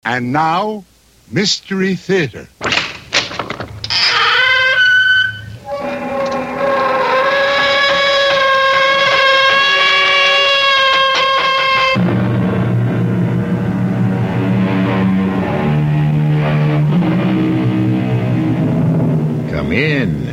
And now, Mystery Theater. Come in.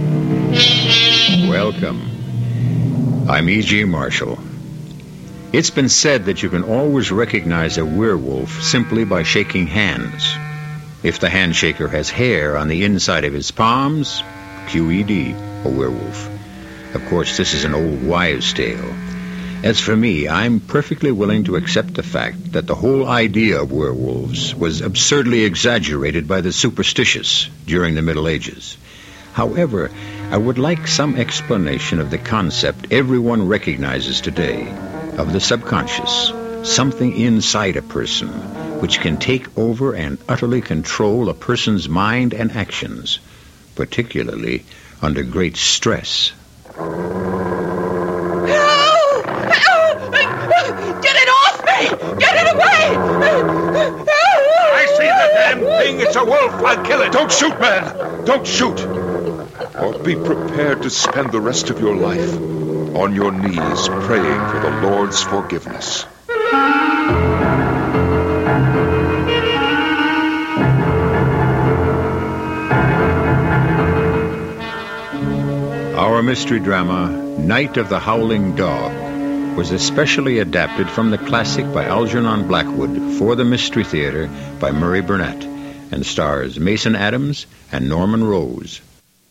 Welcome. I'm E.G. Marshall. It's been said that you can always recognize a werewolf simply by shaking hands. If the handshaker has hair on the inside of his palms, QED, a werewolf. Of course, this is an old wives' tale. As for me, I'm perfectly willing to accept the fact that the whole idea of werewolves was absurdly exaggerated by the superstitious during the Middle Ages. However, I would like some explanation of the concept everyone recognizes today, of the subconscious, something inside a person which can take over and utterly control a person's mind and actions, particularly under great stress. Get it off me! Get it away! I see the damn thing! It's a wolf! I'll kill it! Don't shoot, man! Don't shoot! Or be prepared to spend the rest of your life on your knees praying for the Lord's forgiveness. Our mystery drama, Night of the Howling Dog, was especially adapted from the classic by Algernon Blackwood for the Mystery Theater by Murray Burnett, and stars Mason Adams and Norman Rose.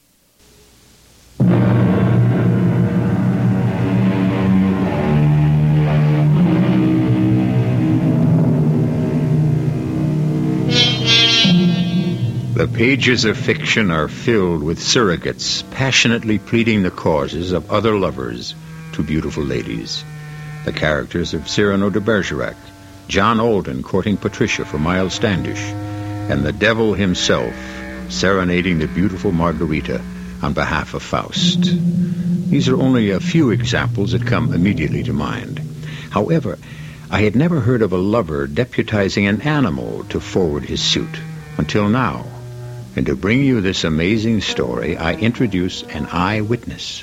The pages of fiction are filled with surrogates passionately pleading the causes of other lovers to beautiful ladies. The characters of Cyrano de Bergerac, John Alden courting Patricia for Miles Standish, and the devil himself serenading the beautiful Margarita on behalf of Faust. These are only a few examples that come immediately to mind. However, I had never heard of a lover deputizing an animal to forward his suit until now. And to bring you this amazing story, I introduce an eyewitness.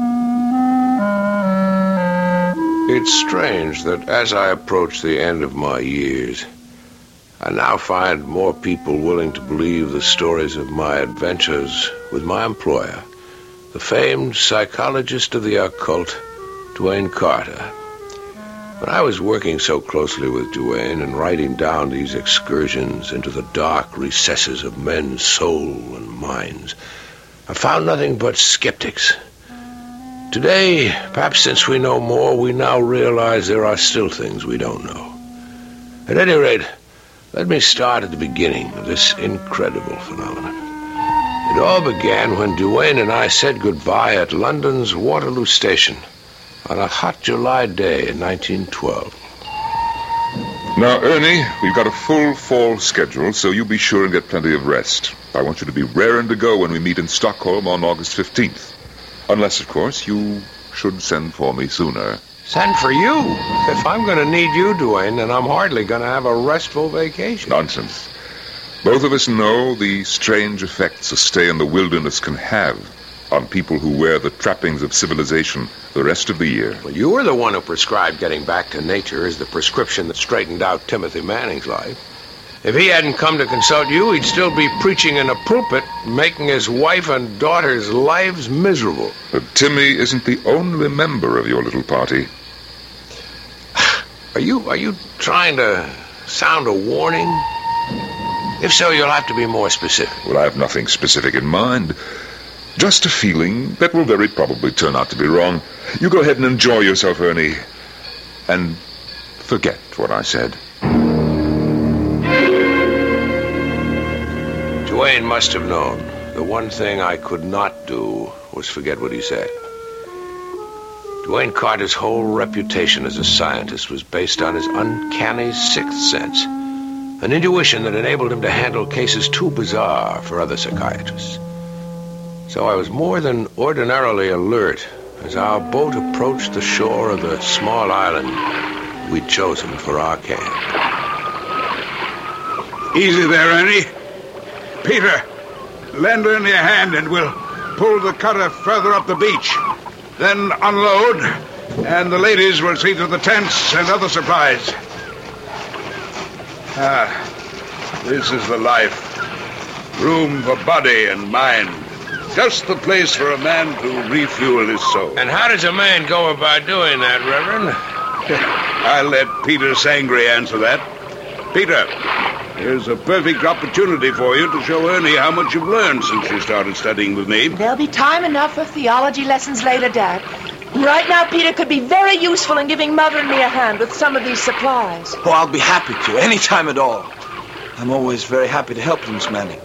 It's strange that as I approach the end of my years, I now find more people willing to believe the stories of my adventures with my employer, the famed psychologist of the occult, Duane Carter. When I was working so closely with Duane and writing down these excursions into the dark recesses of men's soul and minds, I found nothing but skeptics. Today, perhaps since we know more, we now realize there are still things we don't know. At any rate, let me start at the beginning of this incredible phenomenon. It all began when Duane and I said goodbye at London's Waterloo Station on a hot July day in 1912. Now, Ernie, we've got a full fall schedule, so you be sure and get plenty of rest. I want you to be raring to go when we meet in Stockholm on August 15th. Unless, of course, you should send for me sooner. Send for you? If I'm going to need you, Duane, then I'm hardly going to have a restful vacation. Nonsense. Both of us know the strange effects a stay in the wilderness can have on people who wear the trappings of civilization the rest of the year. Well, you were the one who prescribed getting back to nature as the prescription that straightened out Timothy Manning's life. If he hadn't come to consult you, he'd still be preaching in a pulpit, making his wife and daughter's lives miserable. But Timmy isn't the only member of your little party. Are you trying to sound a warning? If so, you'll have to be more specific. Well, I have nothing specific in mind. Just a feeling that will very probably turn out to be wrong. You go ahead and enjoy yourself, Ernie. And forget what I said. Duane must have known. The one thing I could not do was forget what he said. Duane Carter's whole reputation as a scientist was based on his uncanny sixth sense, an intuition that enabled him to handle cases too bizarre for other psychiatrists. So I was more than ordinarily alert as our boat approached the shore of the small island we'd chosen for our camp. Easy there, Ernie. Peter, lend Ernie a hand and we'll pull the cutter further up the beach. Then unload, and the ladies will see to the tents and other supplies. This is the life. Room for body and mind. Just the place for a man to refuel his soul. And how does a man go about doing that, Reverend? I'll let Peter Sangre answer that. Peter, here's a perfect opportunity for you to show Ernie how much you've learned since you started studying with me. There'll be time enough for theology lessons later, Dad. Right now, Peter could be very useful in giving Mother and me a hand with some of these supplies. Oh, I'll be happy to, any time at all. I'm always very happy to help you, Miss Manning.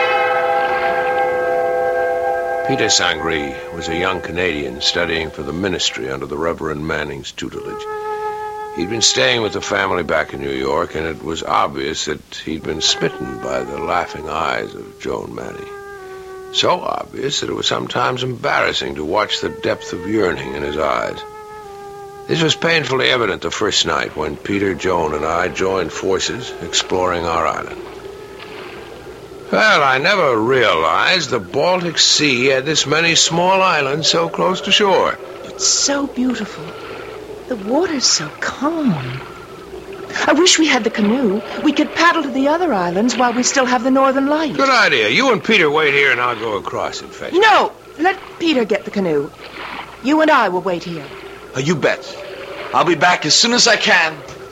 Peter Sangre was a young Canadian studying for the ministry under the Reverend Manning's tutelage. He'd been staying with the family back in New York, and it was obvious that he'd been smitten by the laughing eyes of Joan Manning. So obvious that it was sometimes embarrassing to watch the depth of yearning in his eyes. This was painfully evident the first night when Peter, Joan, and I joined forces exploring our island. Well, I never realized the Baltic Sea had this many small islands so close to shore. It's so beautiful. The water's so calm. I wish we had the canoe. We could paddle to the other islands while we still have the northern light. Good idea. You and Peter wait here and I'll go across and fetch it. No! Let Peter get the canoe. You and I will wait here. You bet. I'll be back as soon as I can.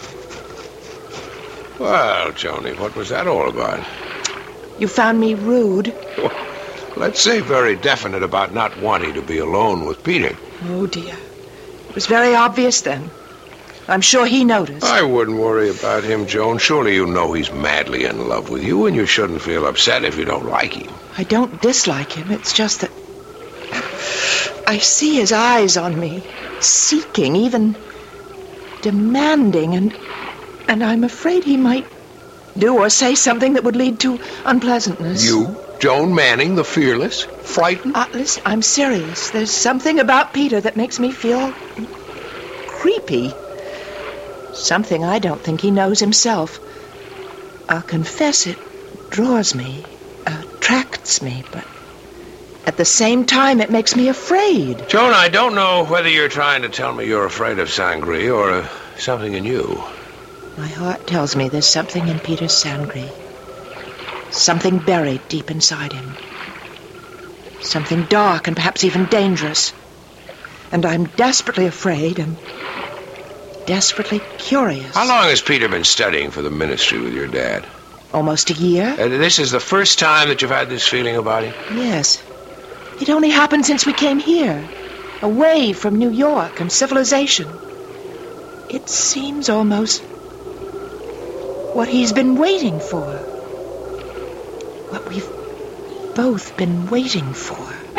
Well, Joni, what was that all about? You found me rude. Let's say very definite about not wanting to be alone with Peter. Oh, dear. It was very obvious then. I'm sure he noticed. I wouldn't worry about him, Joan. Surely you know he's madly in love with you, and you shouldn't feel upset if you don't like him. I don't dislike him. It's just that I see his eyes on me, seeking, even demanding, and I'm afraid he might do or say something that would lead to unpleasantness. You, Joan Manning, the fearless, frightened? Listen, I'm serious. There's something about Peter that makes me feel creepy. Something I don't think he knows himself. I'll confess it draws me, attracts me, but at the same time it makes me afraid. Joan, I don't know whether you're trying to tell me you're afraid of Sangre or something in you. My heart tells me there's something in Peter Sangre. Something buried deep inside him. Something dark and perhaps even dangerous. And I'm desperately afraid and desperately curious. How long has Peter been studying for the ministry with your dad? Almost a year. This is the first time that you've had this feeling about him? Yes. It only happened since we came here. Away from New York and civilization. It seems almost what he's been waiting for. What we've both been waiting for.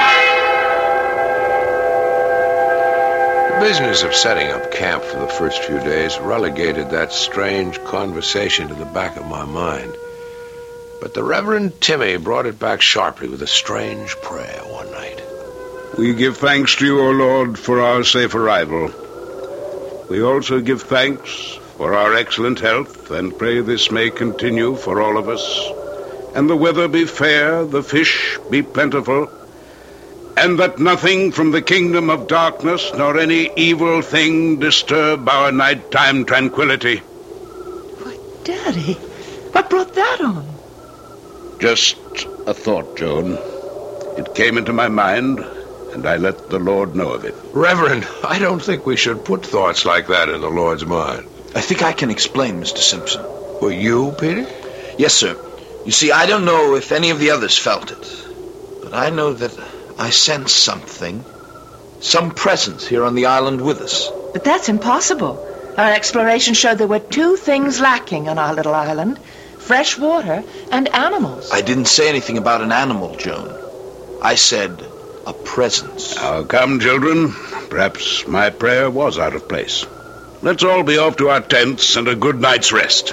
The business of setting up camp for the first few days relegated that strange conversation to the back of my mind. But the Reverend Timmy brought it back sharply with a strange prayer one night. We give thanks to you, O Lord, for our safe arrival. We also give thanks for our excellent health, and pray this may continue for all of us, and the weather be fair, the fish be plentiful, and that nothing from the kingdom of darkness nor any evil thing disturb our nighttime tranquility. Why, Daddy, what brought that on? Just a thought, Joan. It came into my mind, and I let the Lord know of it. Reverend, I don't think we should put thoughts like that in the Lord's mind. I think I can explain, Mr. Simpson. Well, you, Peter? Yes, sir. You see, I don't know if any of the others felt it, but I know that I sense something, some presence here on the island with us. But that's impossible. Our exploration showed there were two things lacking on our little island: fresh water and animals. I didn't say anything about an animal, Joan. I said a presence. Now, come, children. Perhaps my prayer was out of place. Let's all be off to our tents and a good night's rest.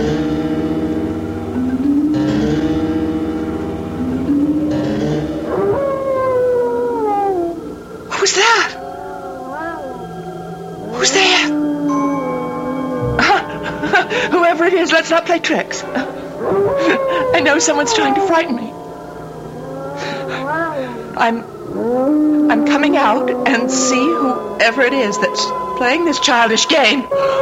Who's that? Who's there? Whoever it is, let's not play tricks. I know someone's trying to frighten me. I'm coming out and see whoever it is that's playing this childish game.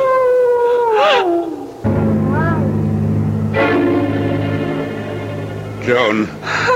Joan,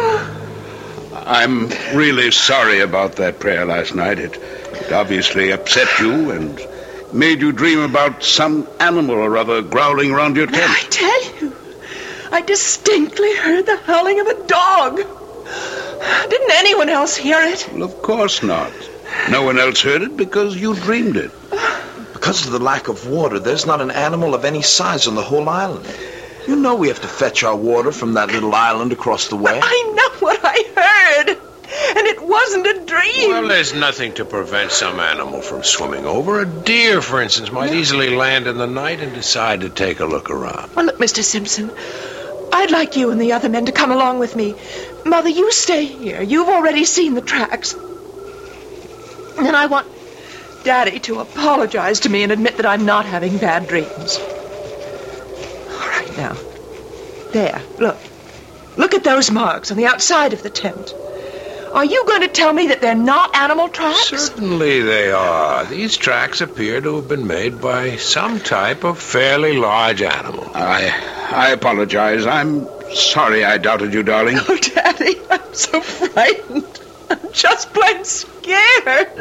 I'm really sorry about that prayer last night. It obviously upset you and made you dream about some animal or other growling around your tent. I tell you, I distinctly heard the howling of a dog. Didn't anyone else hear it? Well, of course not. No one else heard it because you dreamed it. Because of the lack of water, there's not an animal of any size on the whole island. You know we have to fetch our water from that little island across the way. I know what I heard, and it wasn't a dream. Well, there's nothing to prevent some animal from swimming over. A deer, for instance, might easily land in the night and decide to take a look around. Well, look, Mr. Simpson, I'd like you and the other men to come along with me. Mother, you stay here. You've already seen the tracks. And I want Daddy to apologize to me and admit that I'm not having bad dreams. All right, now. There, look. Look at those marks on the outside of the tent. Are you going to tell me that they're not animal tracks? Certainly they are. These tracks appear to have been made by some type of fairly large animal. I apologize. I'm sorry I doubted you, darling. Oh, Daddy, I'm so frightened. I'm just plain scared.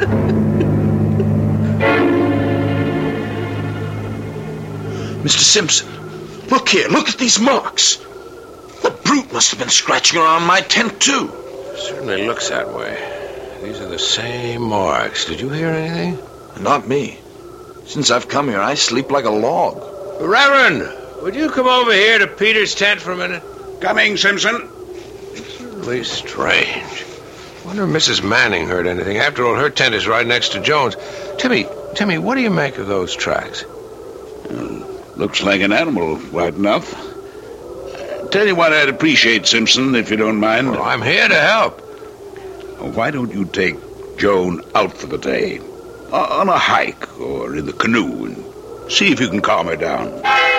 Mr. Simpson, look here. Look at these marks. The brute must have been scratching around my tent, too. Certainly looks that way. These are the same marks. Did you hear anything? Not me. Since I've come here, I sleep like a log. Reverend, would you come over here to Peter's tent for a minute? Coming, Simpson. Certainly strange. Wonder if Mrs. Manning heard anything. After all, her tent is right next to Joan's. Timmy, what do you make of those tracks? Looks like an animal, right enough. Tell you what I'd appreciate, Simpson, if you don't mind. Well, I'm here to help. Why don't you take Joan out for the day? On a hike or in the canoe and see if you can calm her down.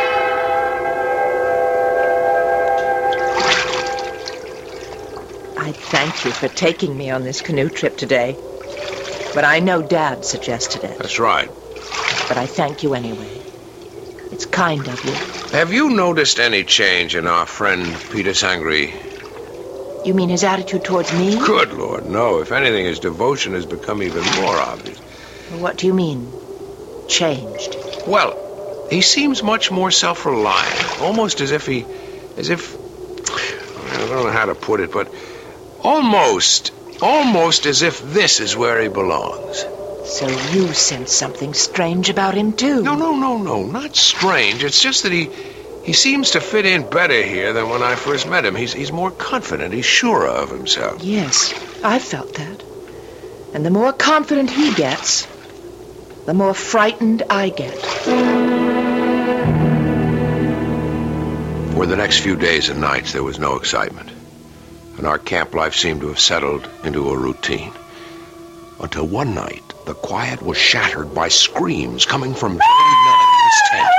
I thank you for taking me on this canoe trip today. But I know Dad suggested it. That's right. But I thank you anyway. It's kind of you. Have you noticed any change in our friend Peter Sangre? You mean his attitude towards me? Good Lord, no. If anything, his devotion has become even more obvious. What do you mean, changed? Well, he seems much more self-reliant. Almost as if I don't know how to put it, but almost as if this is where he belongs. So you sense something strange about him, too? No, not strange. It's just that he seems to fit in better here than when I first met him. He's more confident. He's surer of himself. Yes, I've felt that. And the more confident he gets, the more frightened I get. For the next few days and nights, there was no excitement. And our camp life seemed to have settled into a routine. Until one night, the quiet was shattered by screams coming from Johnny Manning's tent.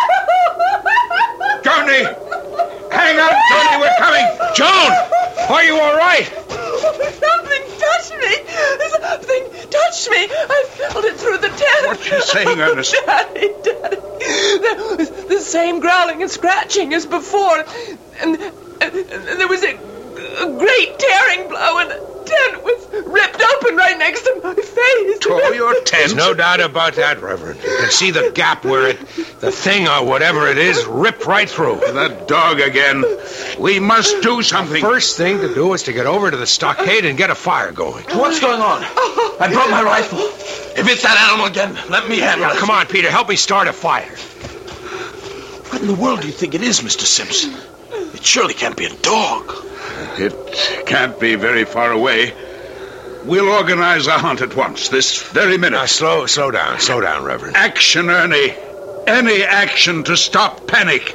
Johnny! Hang on, Johnny, we're coming! Joan! Are you all right? Something touched me! Something touched me! I felt it through the tent. What you saying, Ernest? Daddy. There was the same growling and scratching as before. And there was a great tearing blow, and the tent was ripped open right next to my face. Tore your tent? There's no doubt about that, Reverend. You can see the gap where the thing or whatever it is ripped right through. That dog again. We must do something. First thing to do is to get over to the stockade and get a fire going. What's going on? I brought my rifle. If it's that animal again, let me handle it. Come on, Peter, help me start a fire. What in the world do you think it is, Mr. Simpson? It surely can't be a dog. It can't be very far away. We'll organize a hunt at once, this very minute. Now, slow down, Reverend. Action, Ernie. Any action to stop panic.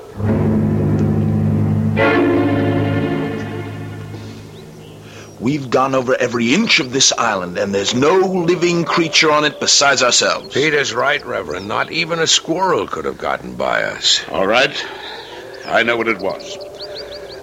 We've gone over every inch of this island, and there's no living creature on it besides ourselves. Peter's right, Reverend. Not even a squirrel could have gotten by us. All right. I know what it was.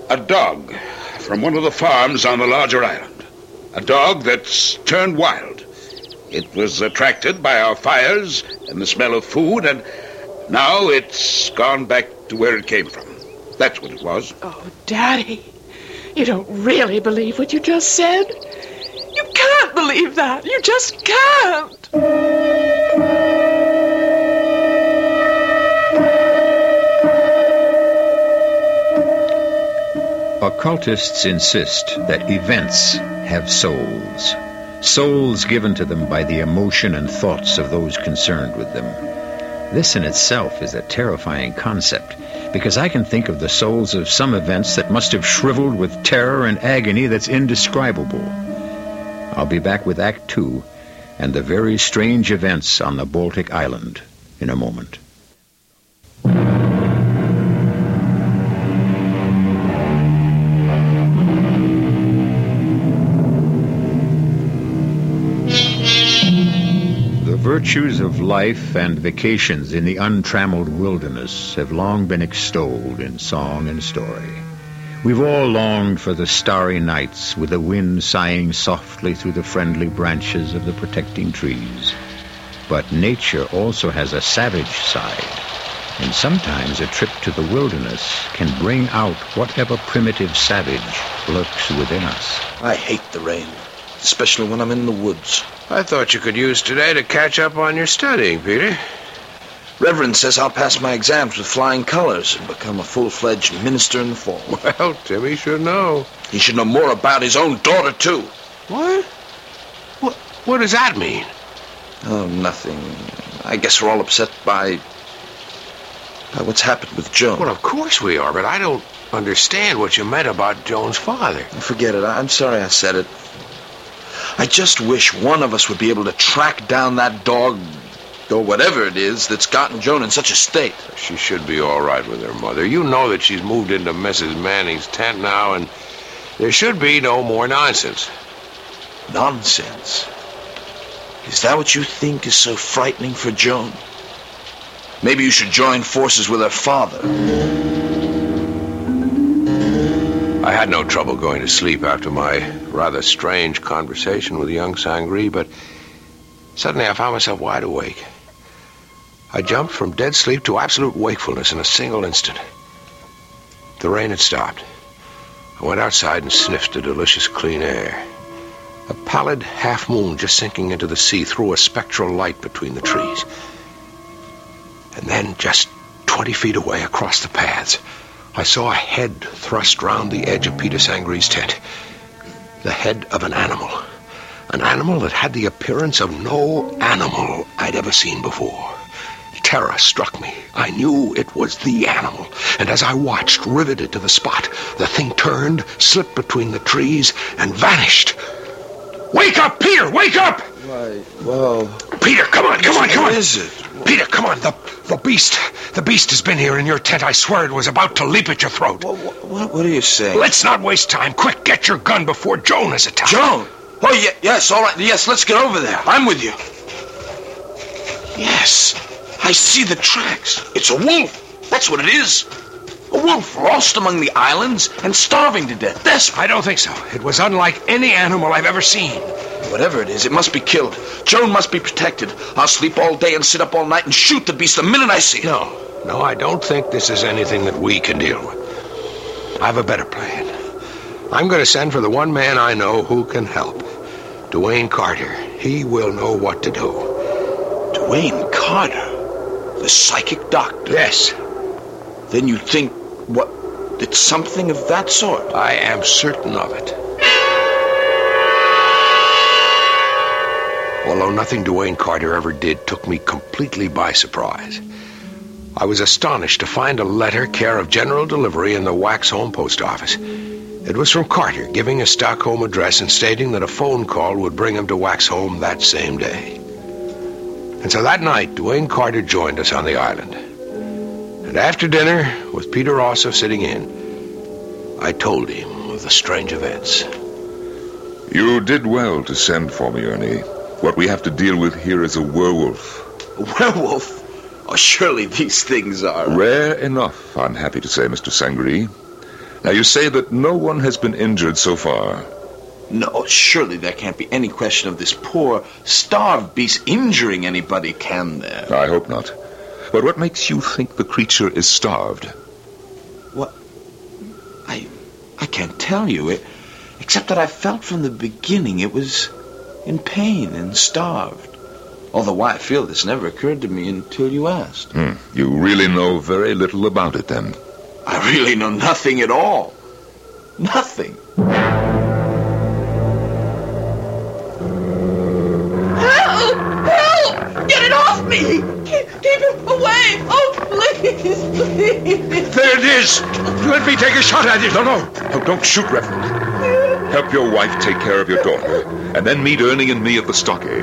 A dog from one of the farms on the larger island. A dog that's turned wild. It was attracted by our fires and the smell of food, and now it's gone back to where it came from. That's what it was. Oh, Daddy, you don't really believe what you just said? You can't believe that. You just can't. Occultists insist that events have souls. Souls given to them by the emotion and thoughts of those concerned with them. This in itself is a terrifying concept, because I can think of the souls of some events that must have shriveled with terror and agony that's indescribable. I'll be back with Act 2 and the very strange events on the Baltic Island in a moment. The virtues of life and vacations in the untrammeled wilderness have long been extolled in song and story. We've all longed for the starry nights with the wind sighing softly through the friendly branches of the protecting trees. But nature also has a savage side, and sometimes a trip to the wilderness can bring out whatever primitive savage lurks within us. I hate the rain, especially when I'm in the woods. I thought you could use today to catch up on your studying, Peter. Reverend says I'll pass my exams with flying colors and become a full-fledged minister in the fall. Well, Timmy should know. He should know more about his own daughter, too. What? What does that mean? Oh, nothing. I guess we're all upset by what's happened with Joan. Well, of course we are, but I don't understand what you meant about Joan's father. Forget it. I'm sorry I said it. I just wish one of us would be able to track down that dog, or whatever it is, that's gotten Joan in such a state. She should be all right with her mother. You know that she's moved into Mrs. Manning's tent now, and there should be no more nonsense. Nonsense? Is that what you think is so frightening for Joan? Maybe you should join forces with her father. I had no trouble going to sleep after my rather strange conversation with young Sangri, but suddenly I found myself wide awake. I jumped from dead sleep to absolute wakefulness in a single instant. The rain had stopped. I went outside and sniffed the delicious clean air. A pallid half-moon just sinking into the sea threw a spectral light between the trees. And then, just 20 feet away across the paths, I saw a head thrust round the edge of Peter Sangri's tent. The head of an animal. An animal that had the appearance of no animal I'd ever seen before. Terror struck me. I knew it was the animal. And as I watched, riveted to the spot, the thing turned, slipped between the trees, and vanished. Wake up, Peter! Wake up! Why, well... Peter, come on! What is it? Peter, come on! The beast has been here in your tent. I swear it was about to leap at your throat. What are you saying? Let's not waste time. Quick, get your gun before Joan is attacked. Joan? Oh, yes, all right. Yes, let's get over there. I'm with you. Yes, I see the tracks. It's a wolf. That's what it is. A wolf lost among the islands and starving to death. Desperate. I don't think so. It was unlike any animal I've ever seen. Whatever it is, it must be killed. Joan must be protected. I'll sleep all day and sit up all night and shoot the beast the minute I see it. No, I don't think this is anything that we can deal with. I have a better plan. I'm going to send for the one man I know who can help. Dwayne Carter. He will know what to do. Dwayne Carter? The psychic doctor? Yes. Then you think, it's something of that sort? I am certain of it. Although nothing Dwayne Carter ever did took me completely by surprise. I was astonished to find a letter care of General Delivery in the Waxholm post office. It was from Carter, giving a Stockholm address and stating that a phone call would bring him to Waxholm that same day. And so that night, Dwayne Carter joined us on the island. And after dinner, with Peter Rosso sitting in, I told him of the strange events. You did well to send for me, Ernie. What we have to deal with here is a werewolf. A werewolf? Oh, surely these things are... Rare enough, I'm happy to say, Mr. Sangri. Now, you say that no one has been injured so far. No, surely there can't be any question of this poor, starved beast injuring anybody, can there? I hope not. But what makes you think the creature is starved? What? I can't tell you. Except that I felt from the beginning it was in pain and starved. Although why I feel this never occurred to me until you asked. You really know very little about it, then. I really know nothing at all. Nothing. Help! Help! Get it off me! Keep him away! Oh, please, please! There it is! Let me take a shot at it! No, don't shoot, Reverend. Help your wife take care of your daughter, and then meet Ernie and me at the stockade.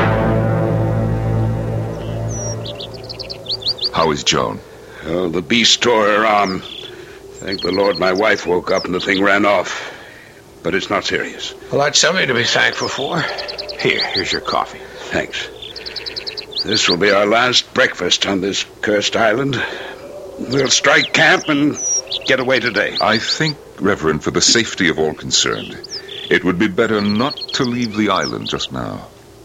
How is Joan? Oh, the beast tore her arm. Thank the Lord my wife woke up and the thing ran off. But it's not serious. Well, that's something to be thankful for. Here's your coffee. Thanks. This will be our last breakfast on this cursed island. We'll strike camp and get away today. I think, Reverend, for the safety of all concerned, it would be better not to leave the island just now.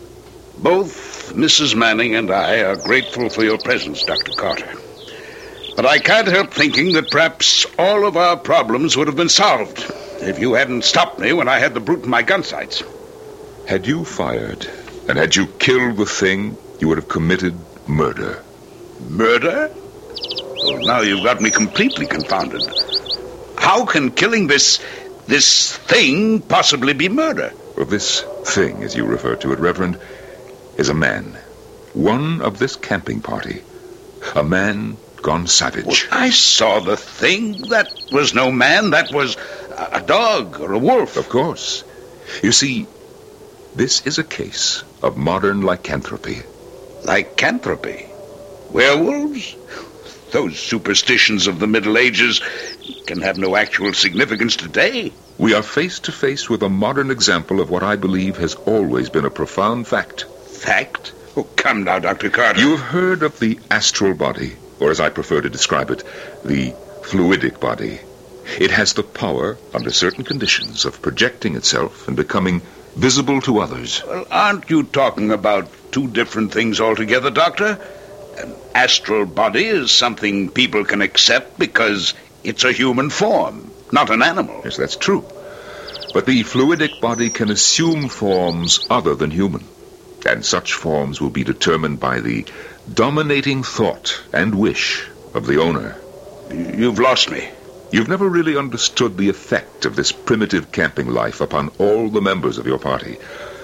Both Mrs. Manning and I are grateful for your presence, Dr. Carter. But I can't help thinking that perhaps all of our problems would have been solved if you hadn't stopped me when I had the brute in my gun sights. Had you fired, and had you killed the thing, you would have committed murder. Murder? Well, now you've got me completely confounded. How can killing this thing possibly be murder? Well, this thing, as you refer to it, Reverend, is a man. One of this camping party. A man gone savage. Well, I saw the thing. That was no man. That was a dog or a wolf. Of course. You see, this is a case of modern lycanthropy. Lycanthropy? Werewolves? Those superstitions of the Middle Ages can have no actual significance today. We are face to face with a modern example of what I believe has always been a profound fact. Fact? Oh, come now, Dr. Carter. You've heard of the astral body, or as I prefer to describe it, the fluidic body. It has the power, under certain conditions, of projecting itself and becoming visible to others. Well, aren't you talking about two different things altogether, Doctor? An astral body is something people can accept because it's a human form, not an animal. Yes, that's true. But the fluidic body can assume forms other than human. And such forms will be determined by the dominating thought and wish of the owner. You've lost me. You've never really understood the effect of this primitive camping life upon all the members of your party.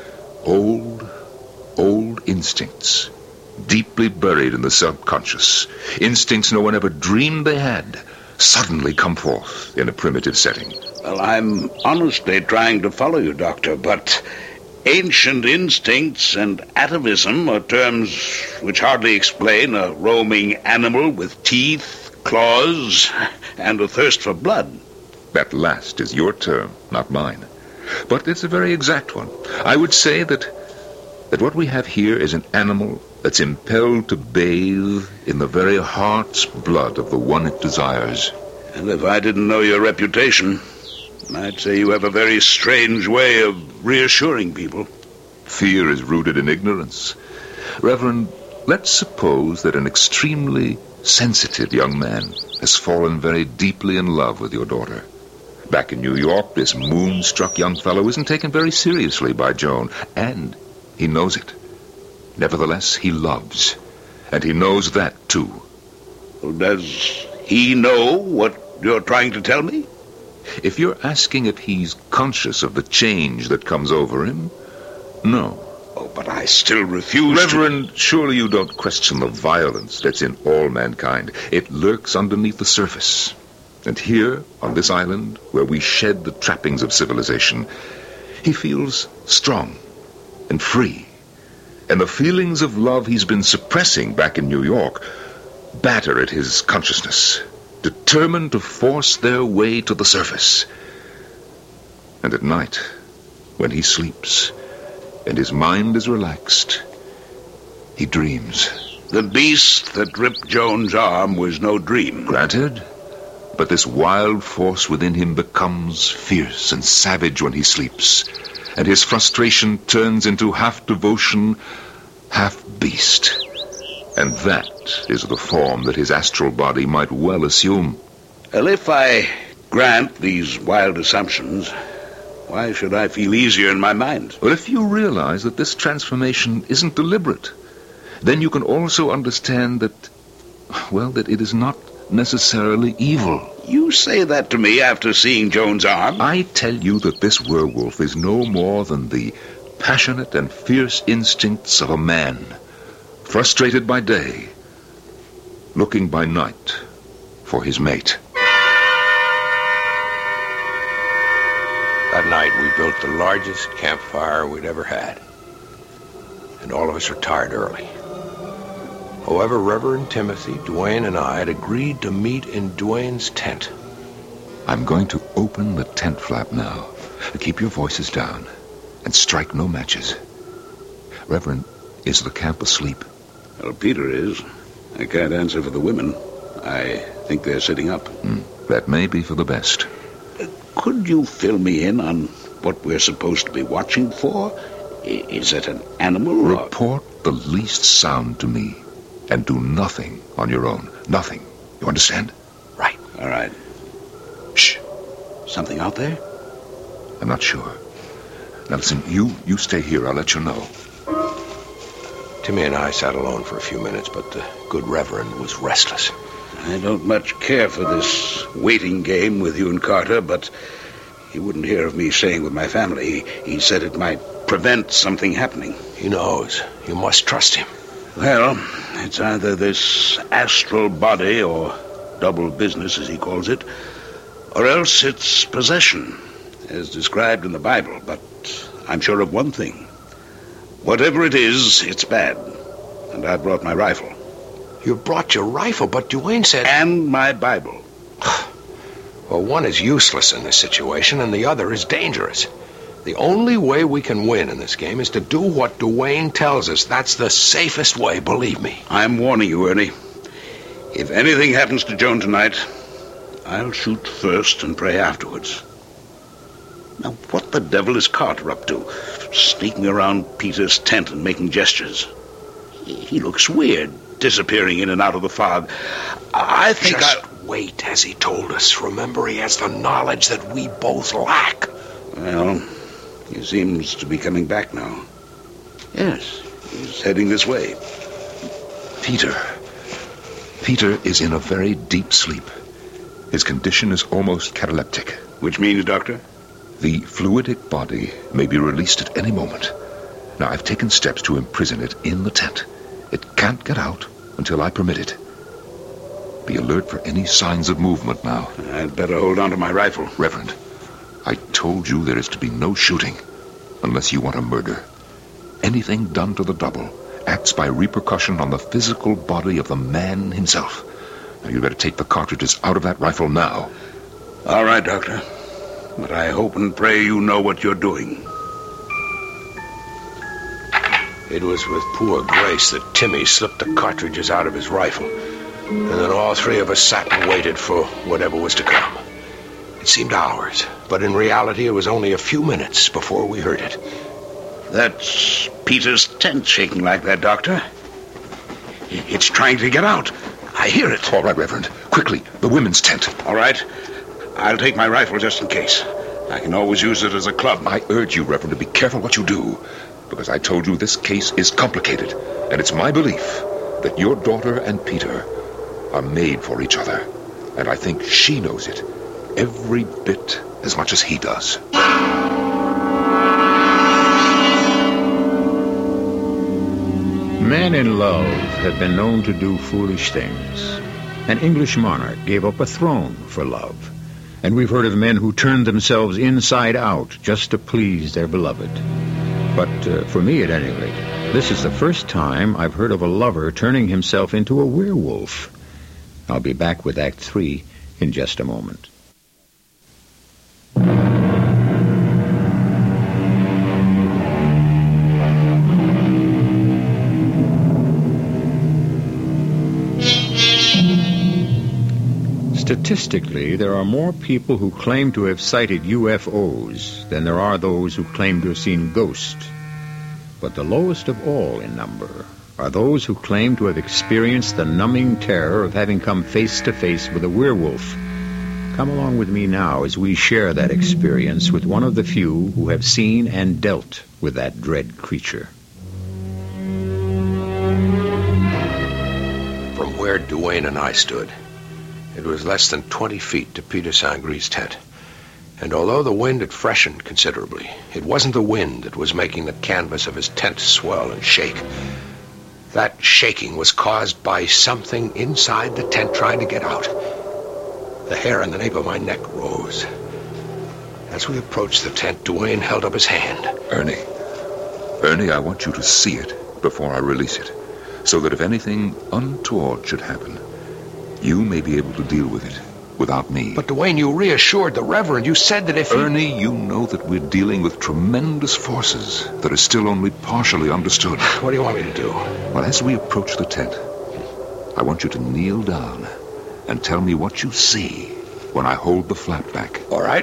Old instincts, deeply buried in the subconscious. Instincts no one ever dreamed they had, suddenly come forth in a primitive setting. Well, I'm honestly trying to follow you, Doctor, but ancient instincts and atavism are terms which hardly explain a roaming animal with teeth, claws, and a thirst for blood. That last is your term, not mine. But it's a very exact one. I would say that what we have here is an animal that's impelled to bathe in the very heart's blood of the one it desires. And if I didn't know your reputation, I'd say you have a very strange way of reassuring people. Fear is rooted in ignorance. Reverend, let's suppose that an extremely sensitive young man has fallen very deeply in love with your daughter. Back in New York, this moonstruck young fellow isn't taken very seriously by Joan, and he knows it. Nevertheless, he loves, and he knows that, too. Well, does he know what you're trying to tell me? If you're asking if he's conscious of the change that comes over him, no. Oh, but I still refuse Reverend, surely you don't question the violence that's in all mankind. It lurks underneath the surface. And here, on this island, where we shed the trappings of civilization, he feels strong and free. And the feelings of love he's been suppressing back in New York batter at his consciousness, determined to force their way to the surface. And at night, when he sleeps and his mind is relaxed, he dreams. The beast that ripped Joan's arm was no dream. Granted, But this wild force within him becomes fierce and savage when he sleeps, and his frustration turns into half devotion, half beast. And that is the form that his astral body might well assume. Well, if I grant these wild assumptions, why should I feel easier in my mind? Well, if you realize that this transformation isn't deliberate, then you can also understand that, well, that it is not necessarily evil. You say that to me after seeing Joan's arm? I tell you that this werewolf is no more than the passionate and fierce instincts of a man, frustrated by day, looking by night for his mate. That night we built the largest campfire we'd ever had, and all of us retired early. However, Reverend Timothy, Duane, and I had agreed to meet in Duane's tent. I'm going to open the tent flap now. Keep your voices down and strike no matches. Reverend, is the camp asleep? Well, Peter is. I can't answer for the women. I think they're sitting up. That may be for the best. Could you fill me in on what we're supposed to be watching for? Is it an animal or... Report the least sound to me, and do nothing on your own. Nothing. You understand? Right. All right. Shh. Something out there? I'm not sure. Now listen, you stay here. I'll let you know. Timmy and I sat alone for a few minutes, but the good Reverend was restless. I don't much care for this waiting game with you and Carter, but he wouldn't hear of me staying with my family. He said it might prevent something happening. He knows. You must trust him. Well, it's either this astral body, or double business, as he calls it, or else it's possession, as described in the Bible. But I'm sure of one thing. Whatever it is, it's bad. And I brought my rifle. You brought your rifle, but Duane said... And my Bible. Well, one is useless in this situation, and the other is dangerous. The only way we can win in this game is to do what Duane tells us. That's the safest way, believe me. I'm warning you, Ernie. If anything happens to Joan tonight, I'll shoot first and pray afterwards. Now, what the devil is Carter up to? Sneaking around Peter's tent and making gestures. He looks weird, disappearing in and out of the fog. I think Just wait, as he told us. Remember, he has the knowledge that we both lack. Well, he seems to be coming back now. Yes, he's heading this way. Peter is in a very deep sleep. His condition is almost cataleptic. Which means, Doctor? The fluidic body may be released at any moment. Now, I've taken steps to imprison it in the tent. It can't get out until I permit it. Be alert for any signs of movement now. I'd better hold on to my rifle. Reverend, I told you there is to be no shooting unless you want a murder. Anything done to the double acts by repercussion on the physical body of the man himself. Now, you better take the cartridges out of that rifle now. All right, Doctor. But I hope and pray you know what you're doing. It was with poor grace that Timmy slipped the cartridges out of his rifle. And then all three of us sat and waited for whatever was to come. It seemed hours, but in reality it was only a few minutes before we heard it. That's Peter's tent shaking like that, Doctor. It's trying to get out. I hear it. All right, Reverend. Quickly, the women's tent. All right. I'll take my rifle just in case. I can always use it as a club. I urge you, Reverend, to be careful what you do, because I told you this case is complicated, and it's my belief that your daughter and Peter are made for each other, and I think she knows it every bit as much as he does. Men in love have been known to do foolish things. An English monarch gave up a throne for love. And we've heard of men who turned themselves inside out just to please their beloved. But for me, at any rate, this is the first time I've heard of a lover turning himself into a werewolf. I'll be back with Act 3 in just a moment. Statistically, there are more people who claim to have sighted UFOs than there are those who claim to have seen ghosts. But the lowest of all in number are those who claim to have experienced the numbing terror of having come face to face with a werewolf. Come along with me now as we share that experience with one of the few who have seen and dealt with that dread creature. From where Duane and I stood, it was less than 20 feet to Peter Sangre's tent. And although the wind had freshened considerably, it wasn't the wind that was making the canvas of his tent swell and shake. That shaking was caused by something inside the tent trying to get out. The hair on the nape of my neck rose. As we approached the tent, Duane held up his hand. Ernie, I want you to see it before I release it, so that if anything untoward should happen, you may be able to deal with it without me. But Duane, you reassured the Reverend. You said that if Ernie, you know that we're dealing with tremendous forces that are still only partially understood. What do you want me to do? Well, as we approach the tent, I want you to kneel down and tell me what you see when I hold the flap back. All right.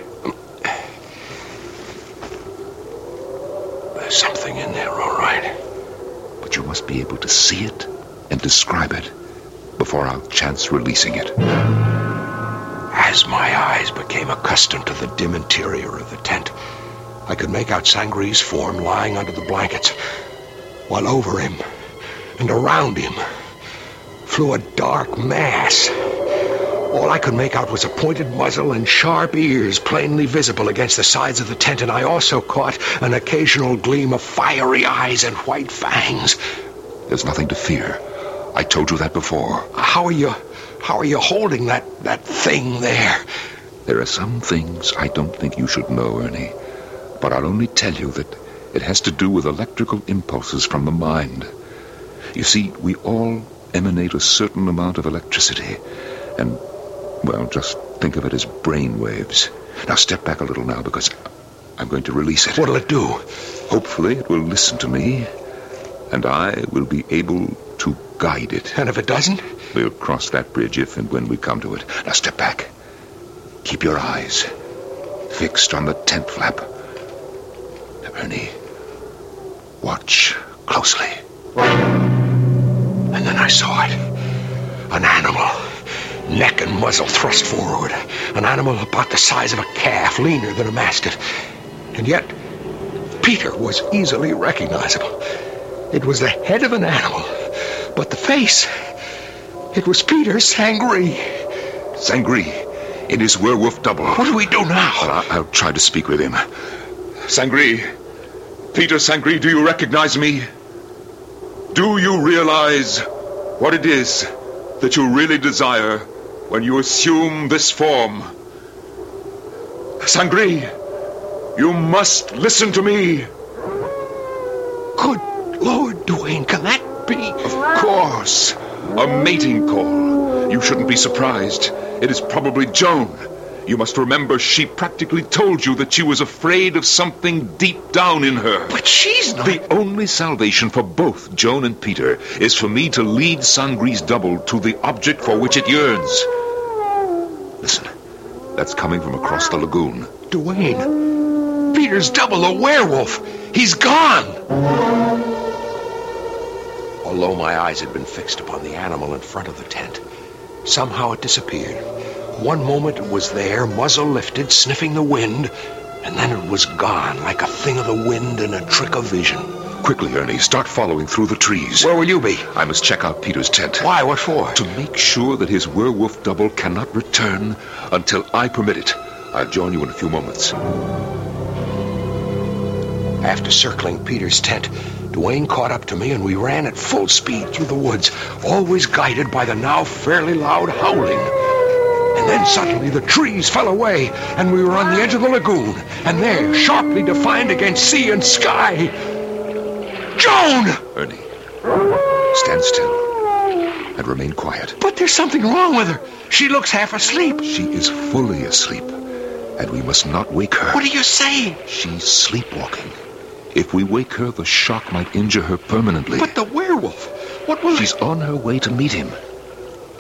There's something in there, all right. But you must be able to see it and describe it before I'll chance releasing it. As my eyes became accustomed to the dim interior of the tent, I could make out Sangre's form lying under the blankets, while over him and around him flew a dark mass. All I could make out was a pointed muzzle and sharp ears plainly visible against the sides of the tent, and I also caught an occasional gleam of fiery eyes and white fangs. There's nothing to fear. I told you that before. How are you holding that thing there? There are some things I don't think you should know, Ernie. But I'll only tell you that it has to do with electrical impulses from the mind. You see, we all emanate a certain amount of electricity. And, well, just think of it as brain waves. Now step back a little now, because I'm going to release it. What'll it do? Hopefully it will listen to me, and I will be able to guide it. And if it doesn't? We'll cross that bridge if and when we come to it. Now step back. Keep your eyes fixed on the tent flap. Now, Ernie, watch closely. And then I saw it. An animal. Neck and muzzle thrust forward. An animal about the size of a calf, leaner than a mastiff. And yet, Peter was easily recognizable. It was the head of an animal. But the face, it was Peter Sangre. Sangre, in his werewolf double. What do we do now? Well, I'll try to speak with him. Sangre, Peter Sangre, do you recognize me? Do you realize what it is that you really desire when you assume this form? Sangre, you must listen to me. Good Lord, Duane, can that be? Of course. A mating call. You shouldn't be surprised. It is probably Joan. You must remember she practically told you that she was afraid of something deep down in her. But she's not. The only salvation for both Joan and Peter is for me to lead Sangre's double to the object for which it yearns. Listen, that's coming from across the lagoon. Duane, Peter's double, a werewolf. He's gone. Although my eyes had been fixed upon the animal in front of the tent, somehow it disappeared. One moment it was there, muzzle lifted, sniffing the wind, and then it was gone, like a thing of the wind and a trick of vision. Quickly, Ernie, start following through the trees. Where will you be? I must check out Peter's tent. Why? What for? To make sure that his werewolf double cannot return until I permit it. I'll join you in a few moments. After circling Peter's tent, Duane caught up to me and we ran at full speed through the woods, always guided by the now fairly loud howling. And then suddenly the trees fell away and we were on the edge of the lagoon, and there, sharply defined against sea and sky, Joan! Ernie, stand still and remain quiet. But there's something wrong with her. She looks half asleep. She is fully asleep, and we must not wake her. What are you saying? She's sleepwalking. If we wake her, the shock might injure her permanently. But the werewolf, what will... She's on her way to meet him.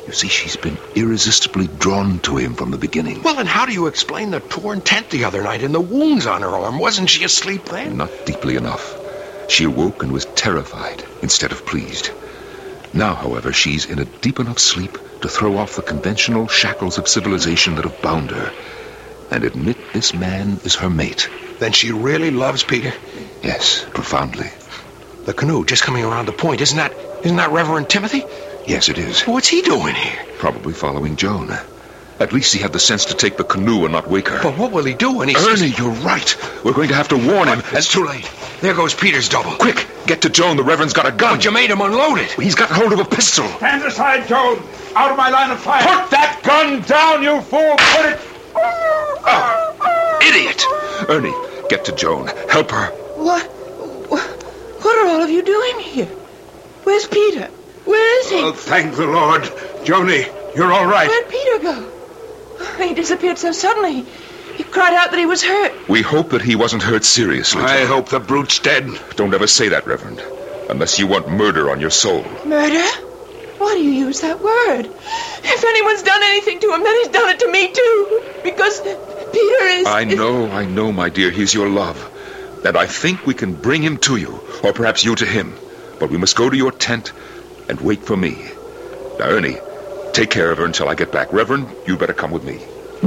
You see, she's been irresistibly drawn to him from the beginning. Well, and how do you explain the torn tent the other night and the wounds on her arm? Wasn't she asleep then? Not deeply enough. She awoke and was terrified instead of pleased. Now, however, she's in a deep enough sleep to throw off the conventional shackles of civilization that have bound her and admit this man is her mate. Then she really loves Peter? Yes, profoundly. The canoe just coming around the point, isn't that Reverend Timothy? Yes, it is. What's he doing here? Probably following Joan. At least he had the sense to take the canoe and not wake her. But what will he do when he... Ernie, you're right. We're going to have to warn him. It's too late. There goes Peter's double. Quick, get to Joan. The Reverend's got a gun. But you made him unload it. He's got hold of a pistol. Stand aside, Joan. Out of my line of fire. Put that gun down, you fool. Put it... Oh, idiot. Ernie, get to Joan. Help her. What are all of you doing here? Where's Peter? Where is he? Oh, thank the Lord. Joni, you're all right. Where'd Peter go? He disappeared so suddenly. He cried out that he was hurt. We hope that he wasn't hurt seriously. I hope the brute's dead. Don't ever say that, Reverend. Unless you want murder on your soul. Murder? Why do you use that word? If anyone's done anything to him, then he's done it to me, too. Because Peter is... I know, my dear. He's your love. And I think we can bring him to you. Or perhaps you to him. But we must go to your tent and wait for me. Now, Ernie, take care of her until I get back. Reverend, you better come with me.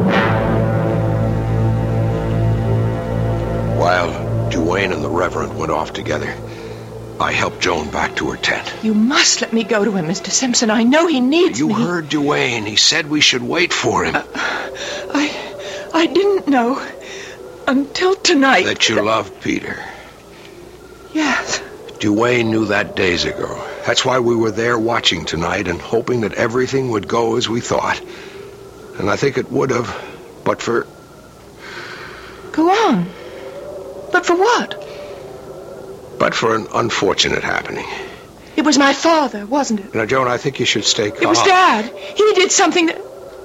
While Duane and the Reverend went off together, I helped Joan back to her tent. You must let me go to him, Mr. Simpson. I know he needs me. You heard Duane. He said we should wait for him. I didn't know until tonight. That you loved Peter. Yes. Duane knew that days ago. That's why we were there watching tonight and hoping that everything would go as we thought. And I think it would have, but for... Go on. But for what? But for an unfortunate happening. It was my father, wasn't it? Now, Joan, I think you should stay calm. It was Dad. He did something that...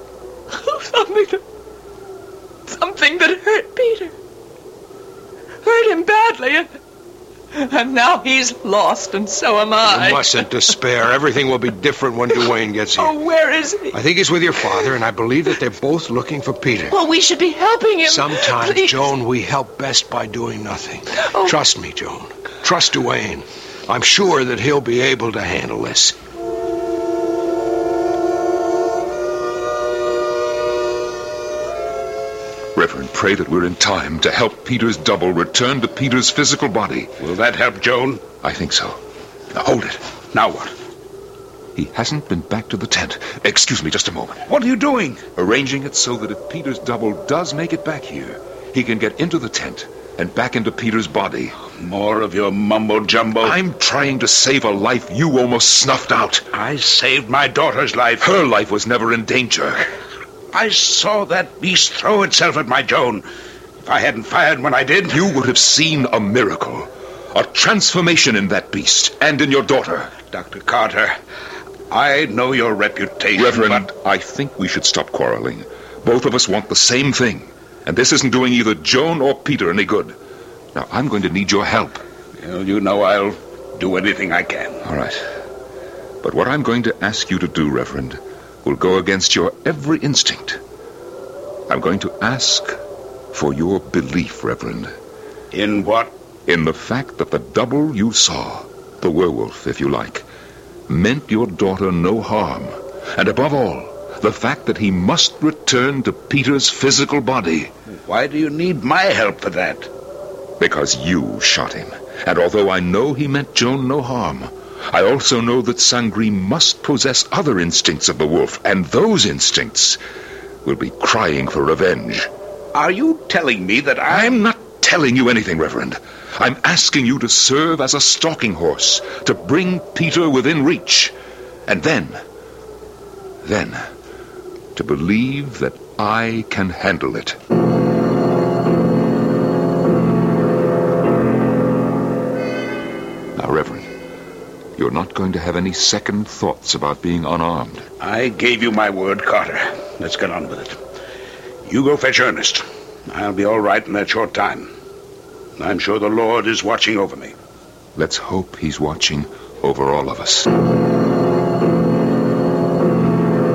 Something that hurt Peter. Hurt him badly. And now he's lost, and so am I. You mustn't despair. Everything will be different when Duane gets here. Oh, where is he? I think he's with your father, and I believe that they're both looking for Peter. Well, we should be helping him. Sometimes, Please. Joan, we help best by doing nothing. Oh. Trust me, Joan. Trust Duane. I'm sure that he'll be able to handle this. Reverend, pray that we're in time to help Peter's double return to Peter's physical body. Will that help, Joan? I think so. Now, hold it. Now what? He hasn't been back to the tent. Excuse me just a moment. What are you doing? Arranging it so that if Peter's double does make it back here, he can get into the tent and back into Peter's body. More of your mumbo-jumbo. I'm trying to save a life you almost snuffed out. I saved my daughter's life. Her life was never in danger. I saw that beast throw itself at my Joan. If I hadn't fired when I did... You would have seen a miracle. A transformation in that beast and in your daughter. Dr. Carter, I know your reputation, Reverend, but... I think we should stop quarreling. Both of us want the same thing. And this isn't doing either Joan or Peter any good. Now, I'm going to need your help. Well, you know I'll do anything I can. All right. But what I'm going to ask you to do, Reverend, will go against your every instinct. I'm going to ask for your belief, Reverend. In what? In the fact that the double you saw, the werewolf, if you like, meant your daughter no harm. And above all, the fact that he must return to Peter's physical body. Why do you need my help for that? Because you shot him. And although I know he meant Joan no harm, I also know that Sangri must possess other instincts of the wolf, and those instincts will be crying for revenge. Are you telling me that I'm not telling you anything, Reverend. I'm asking you to serve as a stalking horse, to bring Peter within reach. And then, to believe that I can handle it. Now, Reverend, you're not going to have any second thoughts about being unarmed. I gave you my word, Carter. Let's get on with it. You go fetch Ernest. I'll be all right in that short time. I'm sure the Lord is watching over me. Let's hope he's watching over all of us.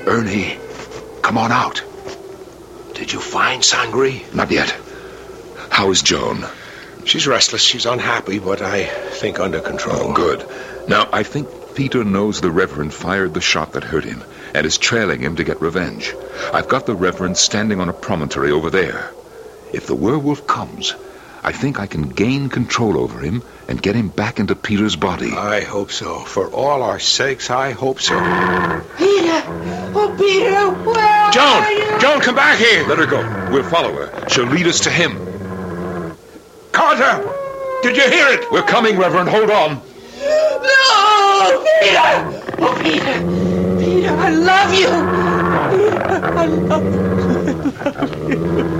Ernie, come on out. Did you find Sangre? Not yet. How is Joan? She's restless. She's unhappy, but I think under control. Oh, good. Now, I think Peter knows the Reverend fired the shot that hurt him and is trailing him to get revenge. I've got the Reverend standing on a promontory over there. If the werewolf comes, I think I can gain control over him and get him back into Peter's body. I hope so. For all our sakes, I hope so. Peter! Oh, Peter, where are you? Joan, come back here. Let her go. We'll follow her. She'll lead us to him. Carter! Did you hear it? We're coming, Reverend. Hold on. No! Peter! Oh, Peter! Peter, I love you! Peter, I love you.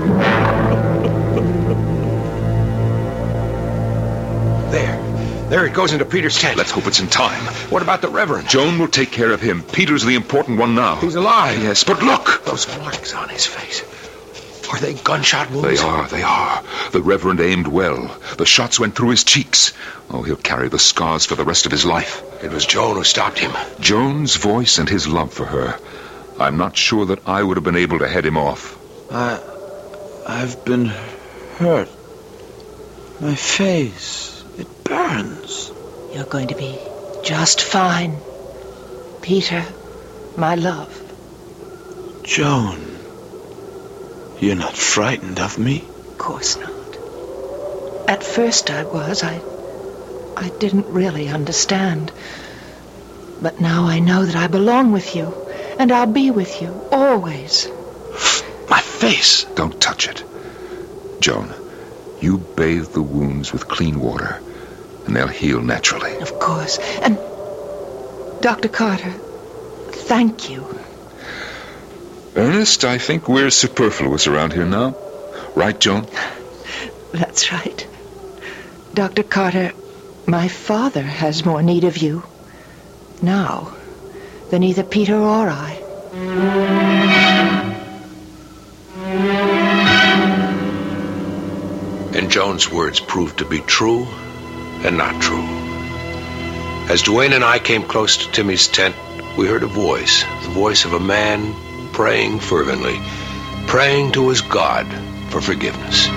There it goes into Peter's tent. Let's hope it's in time. What about the Reverend? Joan will take care of him. Peter's the important one now. He's alive. Yes, but look! Those marks on his face. Are they gunshot wounds? They are. The Reverend aimed well. The shots went through his cheeks. Oh, he'll carry the scars for the rest of his life. It was Joan who stopped him. Joan's voice and his love for her. I'm not sure that I would have been able to head him off. I've been hurt. My face. It burns. You're going to be just fine. Peter, my love. Joan, you're not frightened of me? Of course not. At first I was. I didn't really understand. But now I know that I belong with you, and I'll be with you, always. My face! Don't touch it. Joan, you bathe the wounds with clean water, and they'll heal naturally. Of course. And, Dr. Carter, thank you. Ernest, I think we're superfluous around here now. Right, Joan? That's right. Dr. Carter, my father has more need of you now than either Peter or I. And Joan's words proved to be true and not true. As Duane and I came close to Timmy's tent, we heard a voice, the voice of a man praying fervently, praying to his God for forgiveness.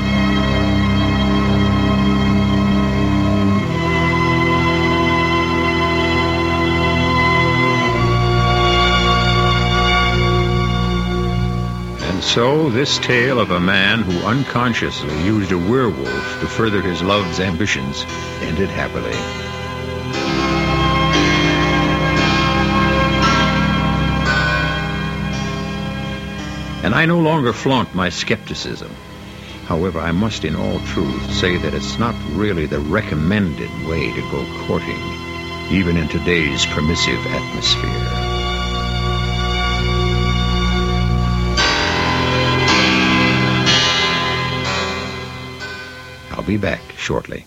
So, this tale of a man who unconsciously used a werewolf to further his love's ambitions ended happily. And I no longer flaunt my skepticism. However, I must in all truth say that it's not really the recommended way to go courting, even in today's permissive atmosphere. I'll be back shortly.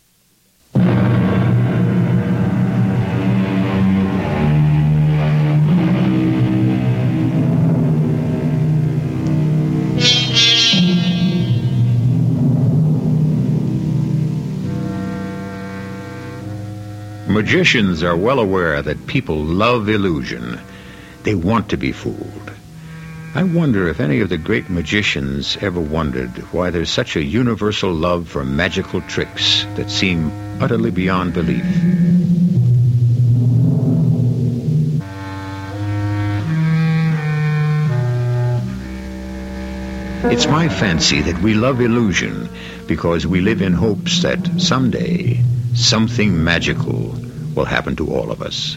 Magicians are well aware that people love illusion. They want to be fooled. I wonder if any of the great magicians ever wondered why there's such a universal love for magical tricks that seem utterly beyond belief. It's my fancy that we love illusion because we live in hopes that someday something magical will happen to all of us.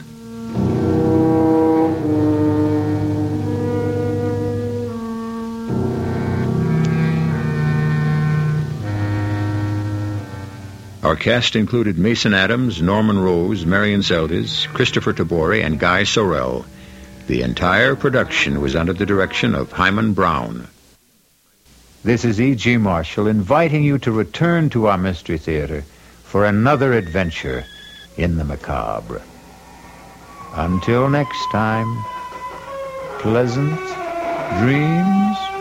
Our cast included Mason Adams, Norman Rose, Marion Seldes, Christopher Tabori, and Guy Sorrell. The entire production was under the direction of Hyman Brown. This is E.G. Marshall inviting you to return to our Mystery Theater for another adventure in the macabre. Until next time, pleasant dreams.